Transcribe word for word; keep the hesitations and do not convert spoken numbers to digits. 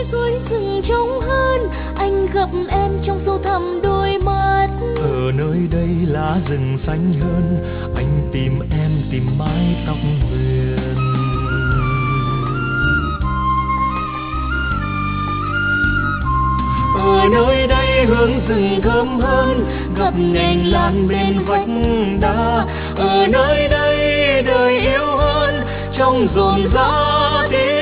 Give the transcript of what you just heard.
suối rừng trống hơn, anh gặp em trong sâu thẳm đôi mắt. Ở nơi đây lá rừng xanh hơn, anh tìm em tìm mái tóc huyền. Ở nơi đây hương rừng thơm hơn, gặp nhành lan bên vách đá. Ở nơi đây đời yêu hơn, trong rộn rã tiếng